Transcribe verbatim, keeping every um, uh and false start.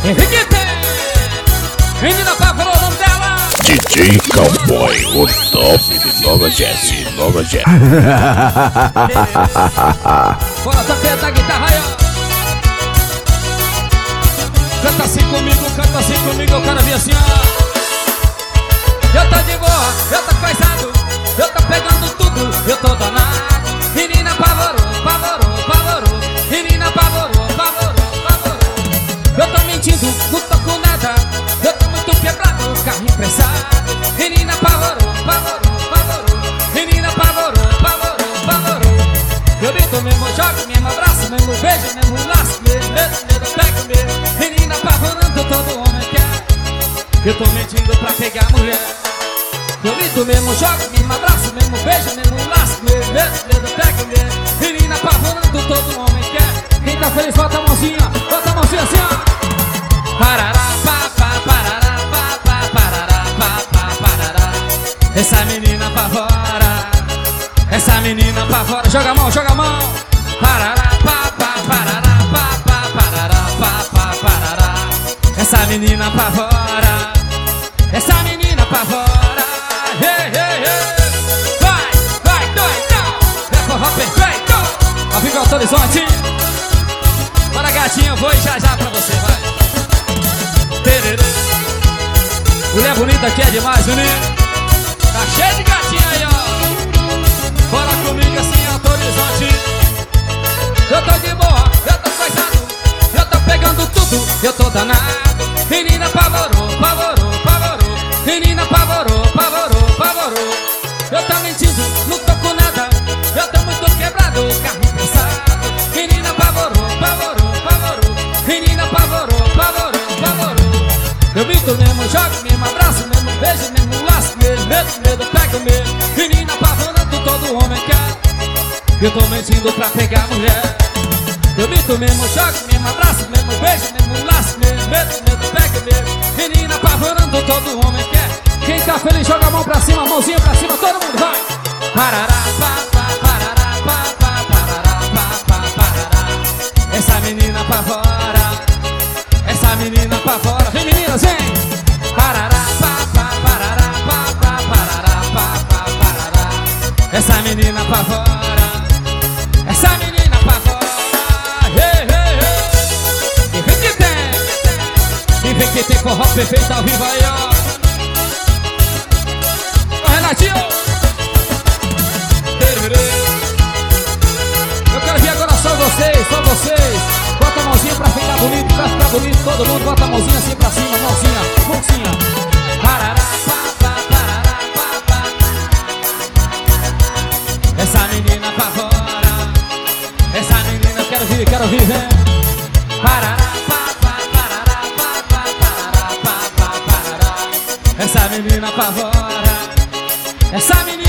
Henrique tem. Menina Pavor, o nome dela. D J Cowboy, o top de Nova Jersey, Nova Jersey. Bora tocar da guitarra aí, ó. Canta assim comigo, canta assim comigo, eu quero ver assim, ó. Eu tô de boa, eu tô coisado, eu tô pegando tudo, eu tô danado. Menina pavorou, pavorou, pavorou. Menina pavorou, pavorou, pavorou. Eu tô mentindo, não tô com nada. Eu tô muito quebrado, carro emprestado. Menina pavorou, pavorou, pavorou. Menina pavorou, pavorou, pavorou. Eu grito mesmo, jogo, mesmo abraço, mesmo beijo, mesmo laço, mesmo medo, medo, pego mesmo. Menina apavorando, todo homem quer. Eu tô mentindo pra pegar mulher. Eu grito mesmo, jogo, mesmo abraço, mesmo beijo, mesmo laço, mesmo medo, medo, pego mesmo. Menina apavorando, todo homem quer. Quem tá feliz, bota a mãozinha, bota a mãozinha assim, ó. Parará, pá, pá, parará, pá, pá, parará, pá, pá, parará. Essa menina apavora, essa menina apavora. Joga a mão, joga a mão. Parará, pá, pá, parará, pá, pá, parará, pá, pá, parará. Essa menina apavora, essa menina apavora. Hey, hey, hey. Vai, vai, doidão. É forró perfeito. Ao vivo Alto Horizonte. Bora, gatinha, eu vou já já pra você, vai. Tererê. Mulher bonita aqui é demais, menino. Tá cheio de gatinha aí, ó. Bora comigo assim, Alto Horizonte. Eu tô de boa, eu tô coisado, eu tô pegando tudo, eu tô danado. Menina pavorou, pavorou, pavorou. Menina pavorou, pavorou, pavorou. Eu tô mentindo, não tô com nada. Eu tô muito quebrado, carro emprestado. Menina pavorou, pavorou, pavorou. Menina pavorou, pavorou, pavorou. Eu grito mesmo, jogo mesmo, abraço mesmo, beijo mesmo, laço mesmo, medo, medo, pego mesmo. Menina apavorando, todo homem quer. Eu tô mentindo pra pegar mulher. Eu grito mesmo, jogo mesmo, abraço mesmo, beijo mesmo, laço mesmo, medo, medo, pego mesmo. Menina apavorando, todo homem quer. Quem tá feliz, joga a mão pra cima, mãozinha pra cima, todo mundo vai. Parará, pá, pá, parará, pá, pá, parará, pá, pá, parará. Essa menina apavora, essa menina apavora. Vem, meninas, vem. Parará, pá, pá, parará, pá, pá, parará, pá, pá, parará. Essa menina apavora, essa menina apavora. Hey, hey, hey. E vem que tem, e vem que tem forró perfeito ao vivo aí, ó. Renatinho. Eu quero ver agora só vocês, só vocês. Bota a mãozinha pra ficar bonito, pra ficar bonito. Todo mundo bota a mãozinha assim pra cima, mãozinha, mãozinha. Parará, pá, pá, parará, pá, pá. Essa menina apavora, essa menina eu quero ver, quero ver, vem. Parará, pá, pá, parará, pá, pá, parará, pá, pá, parará. Essa menina apavora, essa menina